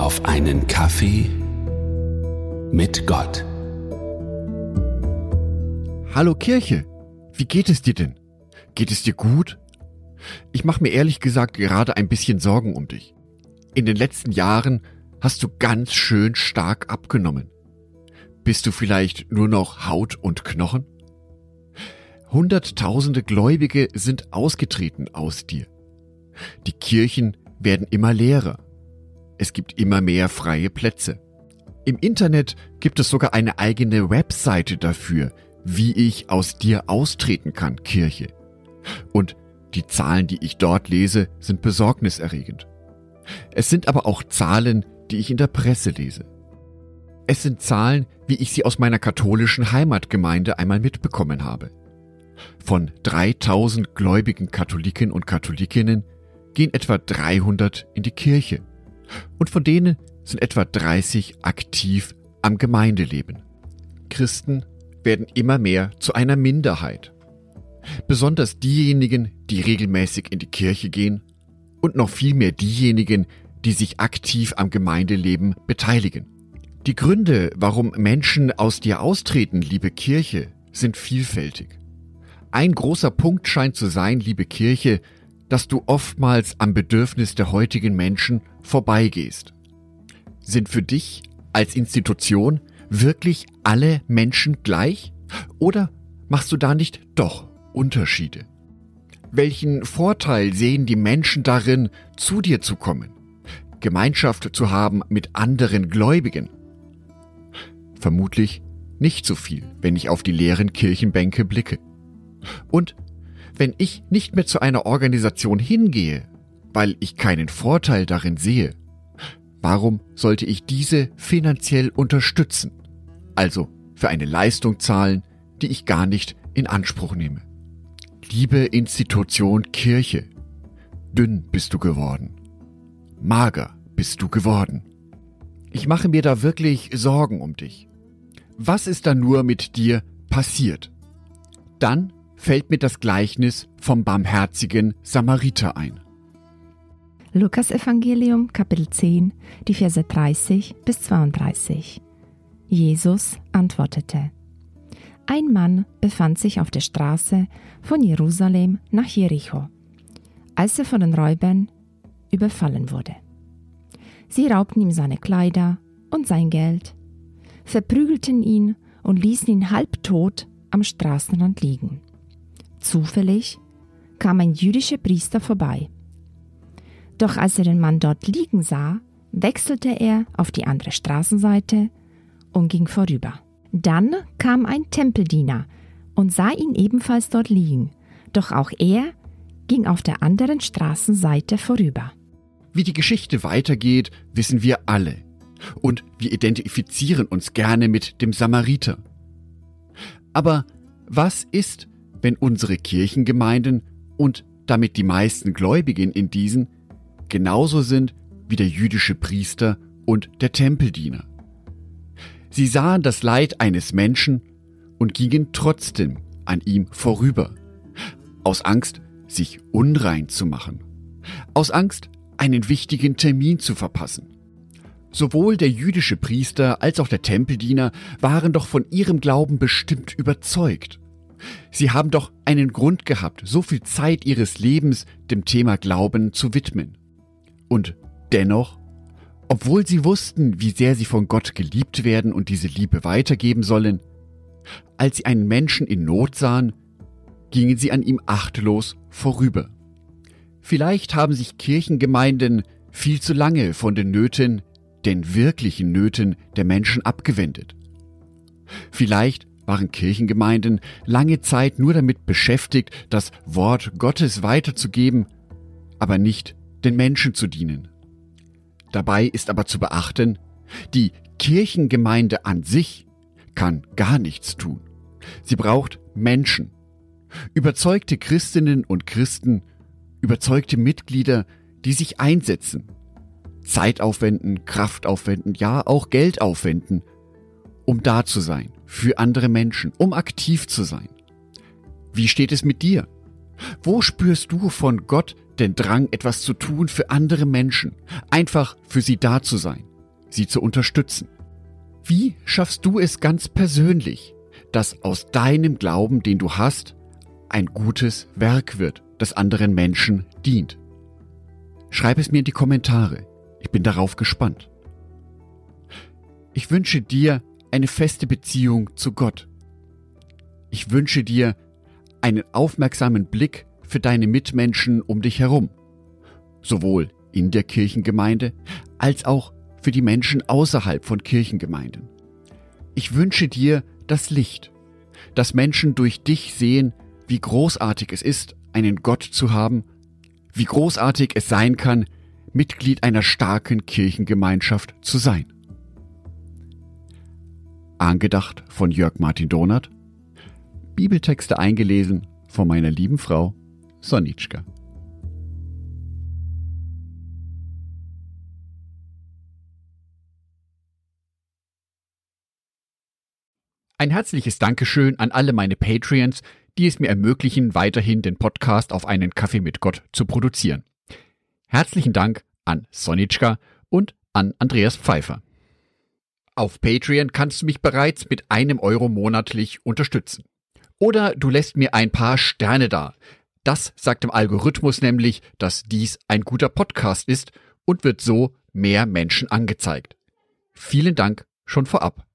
auf einen Kaffee mit Gott. Hallo Kirche, wie geht es dir denn? Geht es dir gut? Ich mache mir ehrlich gesagt gerade ein bisschen Sorgen um dich. In den letzten Jahren hast du ganz schön stark abgenommen. Bist du vielleicht nur noch Haut und Knochen? Hunderttausende Gläubige sind ausgetreten aus dir. Die Kirchen werden immer leerer. Es gibt immer mehr freie Plätze. Im Internet gibt es sogar eine eigene Webseite dafür, wie ich aus dir austreten kann, Kirche. Und die Zahlen, die ich dort lese, sind besorgniserregend. Es sind aber auch Zahlen, die ich in der Presse lese. Es sind Zahlen, wie ich sie aus meiner katholischen Heimatgemeinde einmal mitbekommen habe. Von 3000 gläubigen Katholiken und Katholikinnen gehen etwa 300 in die Kirche. Und von denen sind etwa 30 aktiv am Gemeindeleben. Christen werden immer mehr zu einer Minderheit. Besonders diejenigen, die regelmäßig in die Kirche gehen und noch viel mehr diejenigen, die sich aktiv am Gemeindeleben beteiligen. Die Gründe, warum Menschen aus dir austreten, liebe Kirche, sind vielfältig. Ein großer Punkt scheint zu sein, liebe Kirche, dass du oftmals am Bedürfnis der heutigen Menschen vorbeigehst. Sind für dich als Institution wirklich alle Menschen gleich? Oder machst du da nicht doch Unterschiede? Welchen Vorteil sehen die Menschen darin, zu dir zu kommen, Gemeinschaft zu haben mit anderen Gläubigen? Vermutlich nicht so viel, wenn ich auf die leeren Kirchenbänke blicke. Und wenn ich nicht mehr zu einer Organisation hingehe, weil ich keinen Vorteil darin sehe, warum sollte ich diese finanziell unterstützen? Also für eine Leistung zahlen, die ich gar nicht in Anspruch nehme. Liebe Institution Kirche, dünn bist du geworden. Mager bist du geworden. Ich mache mir da wirklich Sorgen um dich. Was ist da nur mit dir passiert? Dann fällt mir das Gleichnis vom barmherzigen Samariter ein. Lukas Evangelium, Kapitel 10, die Verse 30 bis 32. Jesus antwortete: Ein Mann befand sich auf der Straße von Jerusalem nach Jericho, als er von den Räubern überfallen wurde. Sie raubten ihm seine Kleider und sein Geld, verprügelten ihn und ließen ihn halbtot am Straßenrand liegen. Zufällig kam ein jüdischer Priester vorbei. Doch als er den Mann dort liegen sah, wechselte er auf die andere Straßenseite und ging vorüber. Dann kam ein Tempeldiener und sah ihn ebenfalls dort liegen, doch auch er ging auf der anderen Straßenseite vorüber. Wie die Geschichte weitergeht, wissen wir alle. Und wir identifizieren uns gerne mit dem Samariter. Aber was ist, wenn unsere Kirchengemeinden und damit die meisten Gläubigen in diesen genauso sind wie der jüdische Priester und der Tempeldiener? Sie sahen das Leid eines Menschen und gingen trotzdem an ihm vorüber, aus Angst, sich unrein zu machen, aus Angst, einen wichtigen Termin zu verpassen. Sowohl der jüdische Priester als auch der Tempeldiener waren doch von ihrem Glauben bestimmt überzeugt. Sie haben doch einen Grund gehabt, so viel Zeit ihres Lebens dem Thema Glauben zu widmen. Und dennoch, obwohl sie wussten, wie sehr sie von Gott geliebt werden und diese Liebe weitergeben sollen, als sie einen Menschen in Not sahen, gingen sie an ihm achtlos vorüber. Vielleicht haben sich Kirchengemeinden viel zu lange von den Nöten, den wirklichen Nöten der Menschen abgewendet. Vielleicht waren Kirchengemeinden lange Zeit nur damit beschäftigt, das Wort Gottes weiterzugeben, aber nicht den Menschen zu dienen. Dabei ist aber zu beachten, die Kirchengemeinde an sich kann gar nichts tun. Sie braucht Menschen, überzeugte Christinnen und Christen, überzeugte Mitglieder, die sich einsetzen, Zeit aufwenden, Kraft aufwenden, ja auch Geld aufwenden, um da zu sein, für andere Menschen, um aktiv zu sein. Wie steht es mit dir? Wo spürst du von Gott den Drang, etwas zu tun für andere Menschen, einfach für sie da zu sein, sie zu unterstützen? Wie schaffst du es ganz persönlich, dass aus deinem Glauben, den du hast, ein gutes Werk wird, das anderen Menschen dient? Schreib es mir in die Kommentare. Ich bin darauf gespannt. Ich wünsche dir eine feste Beziehung zu Gott. Ich wünsche dir einen aufmerksamen Blick für deine Mitmenschen um dich herum, sowohl in der Kirchengemeinde als auch für die Menschen außerhalb von Kirchengemeinden. Ich wünsche dir das Licht, dass Menschen durch dich sehen, wie großartig es ist, einen Gott zu haben, wie großartig es sein kann, Mitglied einer starken Kirchengemeinschaft zu sein. Angedacht von Jörg Martin Donath, Bibeltexte eingelesen von meiner lieben Frau Sonitschka. Ein herzliches Dankeschön an alle meine Patreons, die es mir ermöglichen, weiterhin den Podcast auf einen Kaffee mit Gott zu produzieren. Herzlichen Dank an Sonitschka und an Andreas Pfeiffer. Auf Patreon kannst du mich bereits mit €1 monatlich unterstützen. Oder du lässt mir ein paar Sterne da. Das sagt dem Algorithmus nämlich, dass dies ein guter Podcast ist und wird so mehr Menschen angezeigt. Vielen Dank schon vorab.